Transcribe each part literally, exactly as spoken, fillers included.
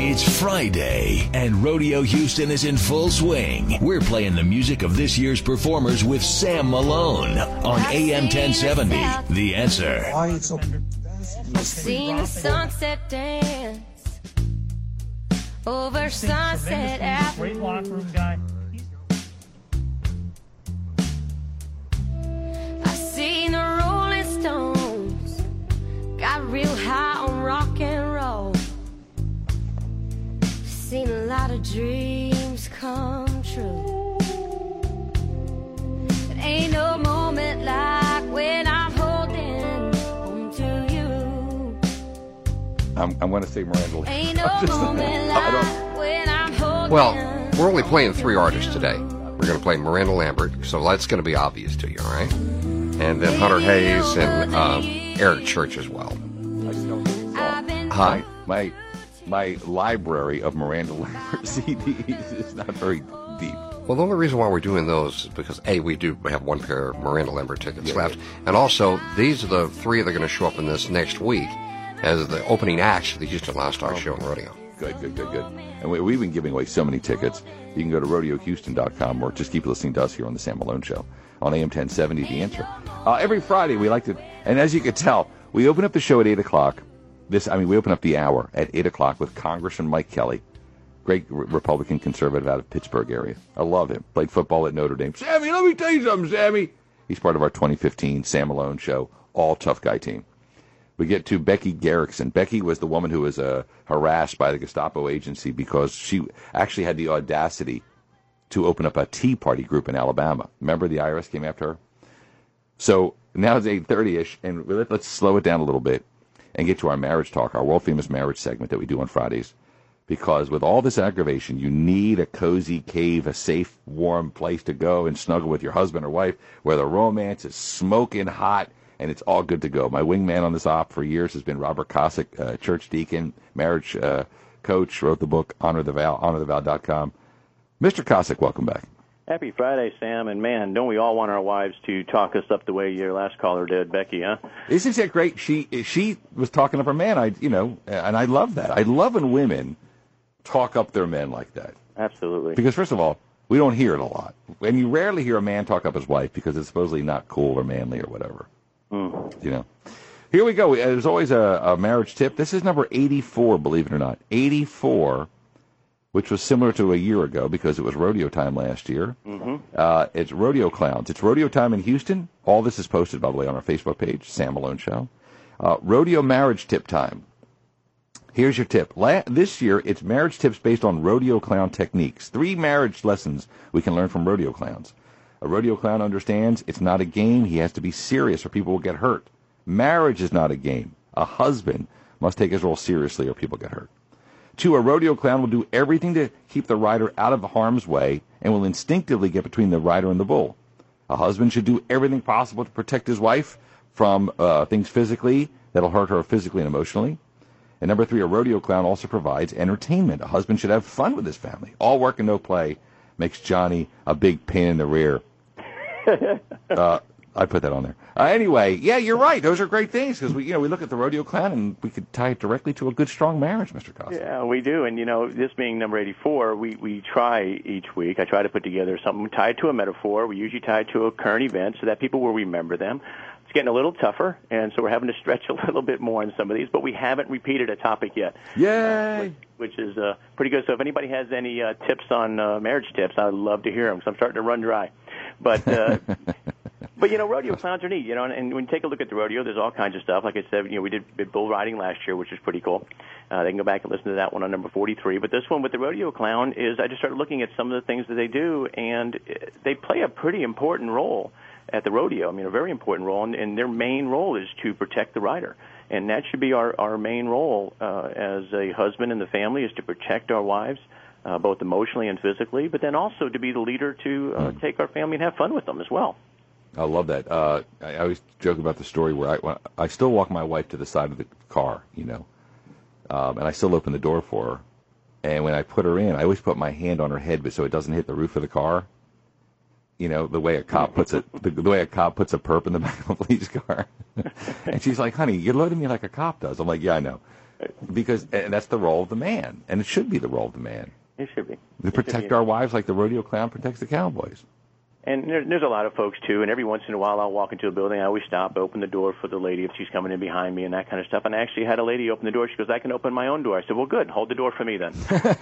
It's Friday, and Rodeo Houston is in full swing. We're playing the music of this year's performers with Sam Malone on A M ten seventy. The Answer. I've seen the sunset dance over Sunset Avenue. Great locker room guy. I've seen the Rolling Stones got real high on rock and roll. Seen a lot of dreams come true. But ain't no moment like when I'm holding on to you. I'm, I'm going to say Miranda. Ain't no moment like when I'm holding. Well, we're only playing three artists today. We're going to play Miranda Lambert, so that's going to be obvious to you, all right? And then Hunter Hayes and uh, Eric Church as well. I still know the song. Hi. My, my library of Miranda Lambert C Ds is not very deep. Well, the only reason why we're doing those is because, A, we do have one pair of Miranda Lambert tickets Yeah, left, yeah. and also these are the three that are going to show up in this next week as the opening acts of the Houston Loud Star Show and Rodeo. Good, good, good, good. And we, we've been giving away so many tickets. You can go to rodeo houston dot com or just keep listening to us here on the Sam Malone Show on A M ten seventy, The Answer. Uh, every Friday we like to, and as you can tell, we open up the show at eight o'clock. This, I mean, we open up the hour at eight o'clock with Congressman Mike Kelly, great re- Republican conservative out of Pittsburgh area. I love him. Played football at Notre Dame. Sammy, let me tell you something, Sammy. He's part of our twenty fifteen Sam Malone Show, all tough guy team. We get to Becky Garrickson. Becky was the woman who was uh, harassed by the Gestapo agency because she actually had the audacity to open up a Tea Party group in Alabama. Remember the I R S came after her? So now it's eight thirty-ish, and let's slow it down a little bit and get to our marriage talk, our world-famous marriage segment that we do on Fridays. Because with all this aggravation, you need a cozy cave, a safe, warm place to go and snuggle with your husband or wife where the romance is smoking hot and it's all good to go. My wingman on this op for years has been Robert Cossack, uh, church deacon, marriage uh, coach, wrote the book Honor the Vow, honor the vow dot com. Mister Cossack, welcome back. Happy Friday, Sam, and man, don't we all want our wives to talk us up the way your last caller did, Becky, huh? Isn't that great? She she was talking up her man, I you know, and I love that. I love when women talk up their men like that. Absolutely. Because first of all, we don't hear it a lot. And you rarely hear a man talk up his wife because it's supposedly not cool or manly or whatever. Mm. You know. Here we go. There's always a, a marriage tip. This is number eighty-four, believe it or not. eighty-four, which was similar to a year ago because it was rodeo time last year. Mm-hmm. Uh, it's Rodeo Clowns. It's rodeo time in Houston. All this is posted, by the way, on our Facebook page, Sam Malone Show. Uh, rodeo marriage tip time. Here's your tip. La- this year, it's marriage tips based on rodeo clown techniques. Three marriage lessons we can learn from rodeo clowns. A rodeo clown understands it's not a game. He has to be serious or people will get hurt. Marriage is not a game. A husband must take his role seriously or people get hurt. Two, a rodeo clown will do everything to keep the rider out of harm's way and will instinctively get between the rider and the bull. A husband should do everything possible to protect his wife from uh, things physically that'll hurt her physically and emotionally. And number three, a rodeo clown also provides entertainment. A husband should have fun with his family. All work and no play makes Johnny a big pain in the rear. uh, I put that on there. Uh, anyway, yeah, you're right. Those are great things because we, you know, we look at the rodeo clown and we could tie it directly to a good, strong marriage, Mister Costa. Yeah, we do. And, you know, this being number eighty-four, we, we try each week. I try to put together something tied to a metaphor. We usually tie it to a current event so that people will remember them. It's getting a little tougher, and so we're having to stretch a little bit more on some of these, but we haven't repeated a topic yet. Yay! Uh, which, which is uh, pretty good. So if anybody has any uh, tips on uh, marriage tips, I'd love to hear them because I'm starting to run dry. But, uh, but you know, rodeo clowns are neat, you know, and, and when you take a look at the rodeo, there's all kinds of stuff. Like I said, you know, we did, did bull riding last year, which was pretty cool. Uh, they can go back and listen to that one on number forty-three. But this one with the rodeo clown is I just started looking at some of the things that they do, and they play a pretty important role at the rodeo. I mean, a very important role, and, and their main role is to protect the rider. And that should be our, our main role uh, as a husband in the family is to protect our wives, uh, both emotionally and physically, but then also to be the leader to uh, mm. take our family and have fun with them as well. I love that. Uh, I, I always joke about the story where I, when I still walk my wife to the side of the car, you know, um, and I still open the door for her. And when I put her in, I always put my hand on her head but so it doesn't hit the roof of the car. You know, the way a cop puts it, the, the way a cop puts a perp in the back of a police car. And she's like, honey, you're loading me like a cop does. I'm like, yeah, I know. Because and that's the role of the man, and it should be the role of the man. It should be. To protect our wives like the rodeo clown protects the cowboys. And there, there's a lot of folks, too, and every once in a while I'll walk into a building. I always stop, open the door for the lady if she's coming in behind me and that kind of stuff. And I actually had a lady open the door. She goes, I can open my own door. I said, well, good. Hold the door for me then.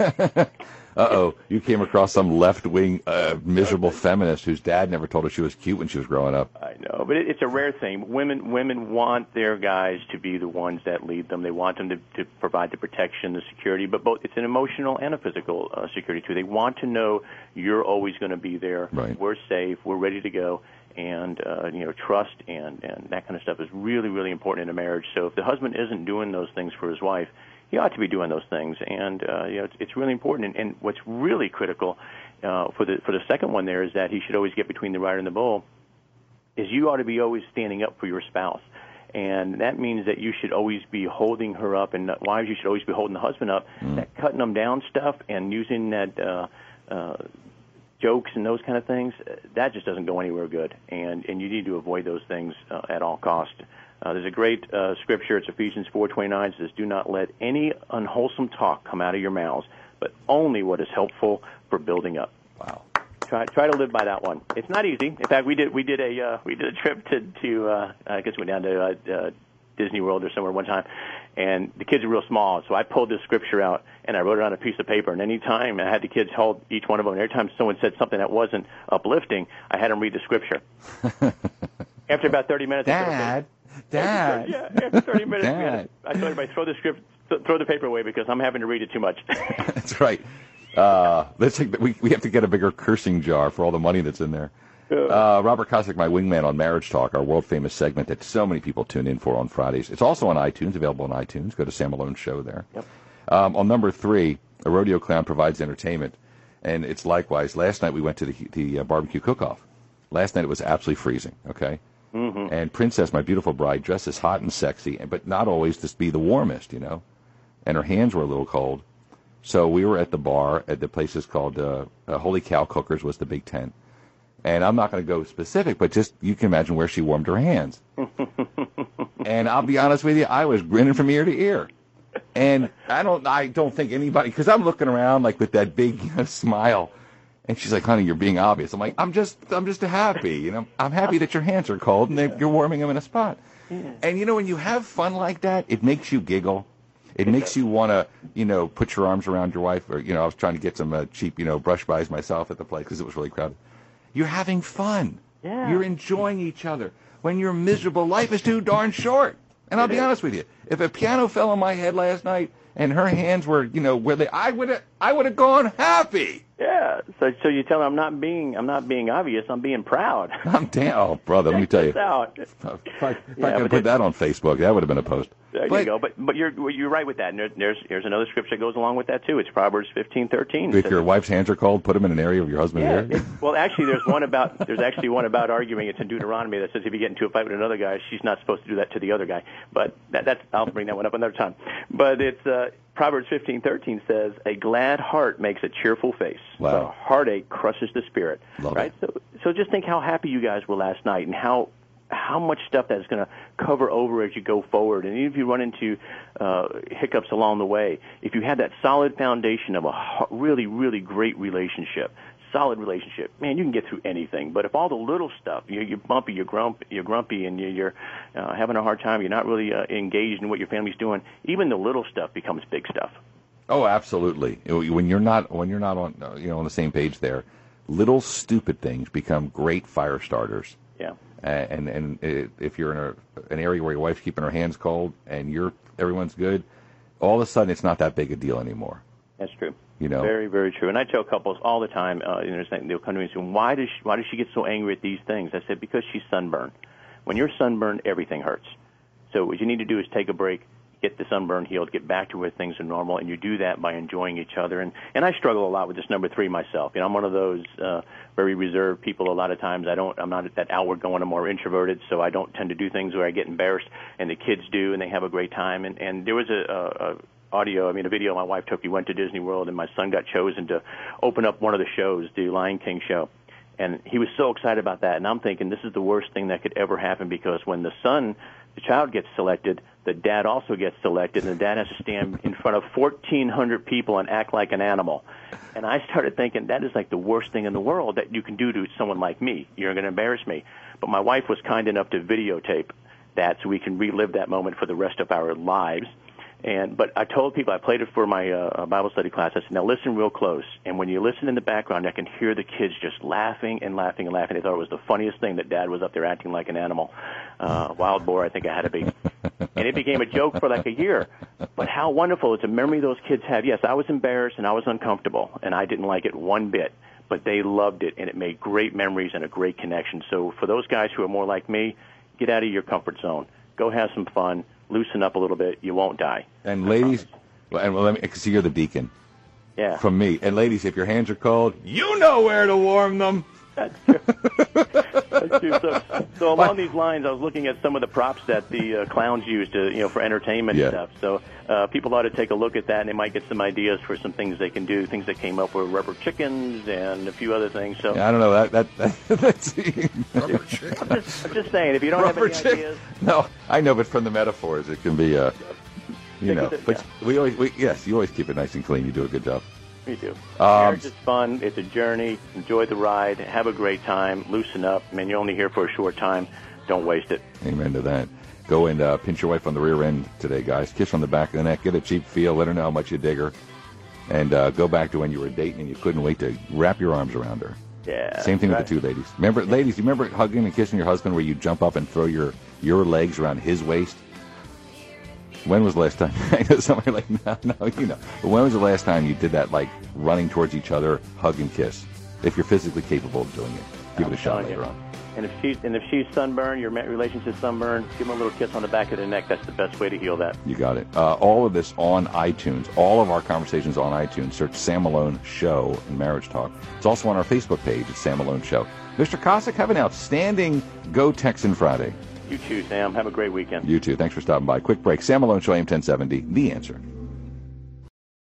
Uh-oh. You came across some left-wing, uh, miserable feminist whose dad never told her she was cute when she was growing up. I know, but it, it's a rare thing. Women women want their guys to be the ones that lead them. They want them to, to provide the protection, the security, but both it's an emotional and a physical uh, security, too. They want to know you're always going to be there. Right. We're safe. We're ready to go. And, uh, you know, trust and, and that kind of stuff is really, really important in a marriage. So if the husband isn't doing those things for his wife, he ought to be doing those things. And, uh, you know, it's, it's really important. And, and what's really critical uh, for the for the second one there is that he should always get between the rider and the bull, is you ought to be always standing up for your spouse. And that means that you should always be holding her up, and wives, you should always be holding the husband up. Mm. That cutting them down stuff and using that uh, uh, jokes and those kind of things, that just doesn't go anywhere good. And, and you need to avoid those things uh, at all costs. Uh, there's a great uh, scripture. It's Ephesians four twenty-nine. It says, do not let any unwholesome talk come out of your mouths, but only what is helpful for building up. Wow. Try try to live by that one. It's not easy. In fact, we did we did a uh, we did a trip to to uh, I guess we went down to uh, uh, Disney World or somewhere one time, and the kids are real small. So I pulled this scripture out and I wrote it on a piece of paper. And any time I had the kids hold each one of them, and every time someone said something that wasn't uplifting, I had them read the scripture. After about thirty minutes, Dad, Dad, yeah, after thirty minutes, Dad. we had, I told everybody throw the script, th- throw the paper away because I'm having to read it too much. That's right. Uh, let's take, we we have to get a bigger cursing jar for all the money that's in there. Uh, Robert Kosick, my wingman on Marriage Talk, our world famous segment that so many people tune in for on Fridays. It's also on iTunes, available on iTunes. Go to Sam Malone's show there. Yep. Um, on number three, a rodeo clown provides entertainment, and it's likewise. Last night we went to the the uh, barbecue cook-off. Last night it was absolutely freezing. Okay. Mm-hmm. And Princess, my beautiful bride, dresses hot and sexy, but not always to be the warmest, you know. And her hands were a little cold. So we were at the bar at the place is called uh, uh, Holy Cow Cookers was the big tent. And I'm not going to go specific, but just you can imagine where she warmed her hands. And I'll be honest with you, I was grinning from ear to ear. And I don't I don't think anybody, because I'm looking around like with that big you know, smile. And she's like, honey, you're being obvious. I'm like, I'm just I'm just happy. You know, I'm happy that your hands are cold and they, you're warming them in a spot. Yeah. And, you know, when you have fun like that, it makes you giggle. It makes you want to, you know, put your arms around your wife. Or, you know, I was trying to get some uh, cheap, you know, brush bys myself at the place because it was really crowded. You're having fun. Yeah. You're enjoying each other. When you're miserable, life is too darn short. And I'll It be is. honest with you. If a piano fell on my head last night and her hands were, you know, where they, I would have, I would have gone happy. Yeah. So so you tell her I'm not being I'm not being obvious. I'm being proud. I'm damn. Oh, brother, let me tell you. Check this out. If I, if I Yeah, could but put it- that on Facebook, that would have been a post. There But you go. But but you're you're right with that. And there, there's there's another scripture that goes along with that too. It's Proverbs fifteen thirteen. if your wife's hands are cold, put them in an area of your husband's Yeah. hair. it- well, actually, there's one about there's actually one about arguing. It's in Deuteronomy that says if you get into a fight with another guy, she's not supposed to do that to the other guy. But that, that's I'll bring that one up another time. But it's uh, Proverbs fifteen thirteen says a glad heart makes a cheerful face. Wow. But a heartache crushes the spirit. Love right. it. So so just think how happy you guys were last night and how. how much stuff that's going to cover over as you go forward. And even if you run into uh, hiccups along the way, if you have that solid foundation of a ho- really, really great relationship, solid relationship, man, you can get through anything. But if all the little stuff, you're, you're bumpy, you're, grump, you're grumpy, and you're, you're uh, having a hard time, you're not really uh, engaged in what your family's doing, even the little stuff becomes big stuff. Oh, absolutely. When you're not when you're not on uh, you know on the same page there, little stupid things become great fire starters. Yeah. Uh, and and it, if you're in a, an area where your wife's keeping her hands cold and you're everyone's good, all of a sudden it's not that big a deal anymore. That's true. You know, very, very true. And I tell couples all the time, uh, you know, they'll come to me and say, "Why does she, why does she get so angry at these things?" I said, "Because she's sunburned. When you're sunburned, everything hurts. So what you need to do is take a break, get the sunburn healed, get back to where things are normal, and you do that by enjoying each other." And and I struggle a lot with this number three myself. You know, I'm one of those uh, very reserved people. A lot of times, I don't. I'm not that outward going. I'm more introverted, so I don't tend to do things where I get embarrassed, and the kids do, and they have a great time. And and there was a. a, a audio, I mean, a video my wife took. We went to Disney World, and my son got chosen to open up one of the shows, the Lion King show. And he was so excited about that. And I'm thinking, this is the worst thing that could ever happen, because when the son, the child gets selected, that Dad also gets selected, and the Dad has to stand in front of fourteen hundred people and act like an animal. And I started thinking, that is like the worst thing in the world that you can do to someone like me. You're going to embarrass me. But my wife was kind enough to videotape that so we can relive that moment for the rest of our lives. And but I told people, I played it for my uh, Bible study class. I said, now listen real close. And when you listen in the background, I can hear the kids just laughing and laughing and laughing. They thought it was the funniest thing that Dad was up there acting like an animal. Uh, wild boar, I think I had to be. And it became a joke for like a year. But how wonderful. It's a memory those kids have. Yes, I was embarrassed and I was uncomfortable, and I didn't like it one bit. But they loved it, and it made great memories and a great connection. So for those guys who are more like me, get out of your comfort zone. Go have some fun. Loosen up a little bit. You won't die. And ladies, well, and well, let me, because you're the beacon. Yeah. From me. And ladies, if your hands are cold, you know where to warm them. That's true. That's true. So, so along these lines, I was looking at some of the props that the uh, clowns use to, you know, for entertainment yeah. and stuff. So uh, people ought to take a look at that, and they might get some ideas for some things they can do. Things that came up with rubber chickens and a few other things. So yeah, I don't know that that, that that's Rubber chicken. I'm just, I'm just saying, if you don't rubber have any chick- ideas, No, I know, but from the metaphors, it can be, uh, you know. it, But yeah. we always, we, yes, you always keep it nice and clean. You do a good job. we do. Um, Marriage is fun. It's a journey. Enjoy the ride. Have a great time. Loosen up. I mean, you're only here for a short time. Don't waste it. Amen to that. Go and uh, pinch your wife on the rear end today, guys. Kiss on the back of the neck. Get a cheap feel. Let her know how much you dig her. And uh, go back to when you were dating and you couldn't wait to wrap your arms around her. Yeah. Same thing right. with the two ladies. Remember, ladies, you remember hugging and kissing your husband where you jump up and throw your, your legs around his waist? When was the last time? I know somebody like, no, no, you know. But when was the last time you did that, like running towards each other, hug and kiss? If you're physically capable of doing it, give I'm it a shot telling later you. on. And if she's and if she's sunburned, your relationship's sunburned, give them a little kiss on the back of the neck. That's the best way to heal that. You got it. Uh, all of this on iTunes. All of our conversations on iTunes. Search Sam Malone Show and Marriage Talk. It's also on our Facebook page. It's Sam Malone Show. Mister Cossack, have an outstanding Go Texan Friday. You too, Sam. Have a great weekend. You too. Thanks for stopping by. Quick break. Sam Malone Show, A M ten seventy. The Answer.